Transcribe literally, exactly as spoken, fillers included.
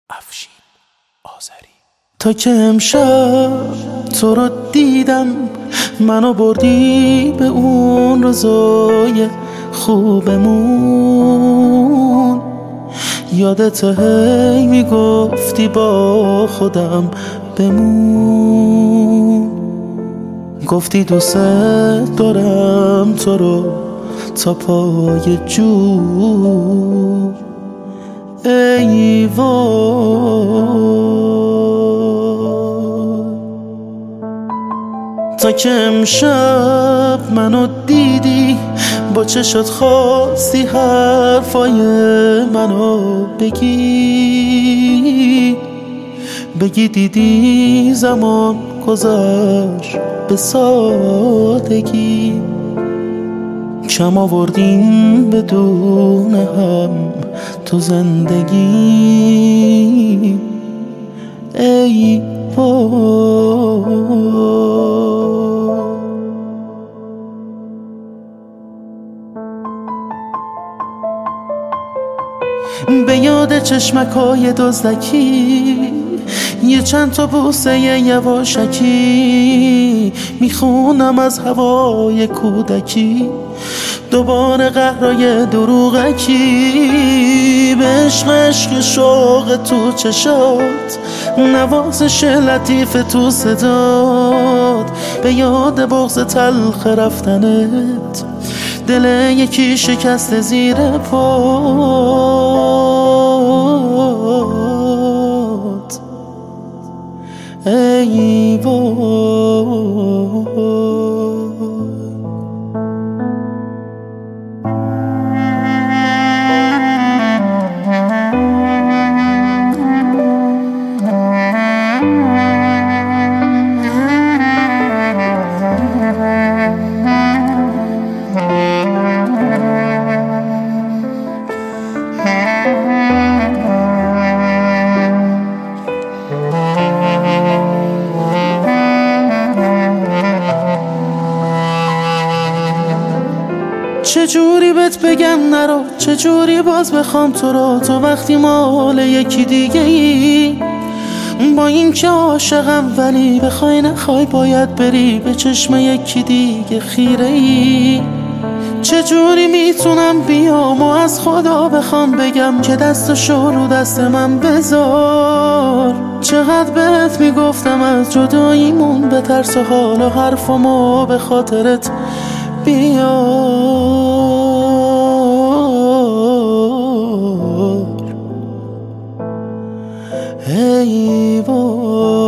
افشین آذری. تا که امشب تو رو دیدم، منو بردی به اون روزای خوبمون. یادت هی میگفتی با خودم بمون، گفتی دوست دارم تو رو تا پای جو. ای وای، تا که امشب منو دیدی، با چشات خواستی حرفای منو بگی بگی دیدی زمان گذشت به سادگی. کم آوردیم بدون هم تو زندگی. ای وای، به یاد چشمکای دزدکی، یه چند تا بوسه یواشکی، میخونم از هوای کودکی دوباره قهرای دروغکی. به عشق عشق شوق تو چشات، نوازش لطیف تو صدات، به یاد بغض تلخ رفتنت، دل یکی شکست زیر پات. ای وای، چجوری بهت بگم نرو، چجوری باز بخوام تو رو، تو وقتی مال یکی دیگه ای. با این که عاشقم ولی بخوای نخوای باید بری، به چشم یکی دیگه خیره ای. چجوری میتونم بیام و از خدا بخوام بگم که دستشو رو دست من بذار. چقدر بهت میگفتم از جداییمون بترس و حالا حرفمو به خاطرت بیار. ای وای.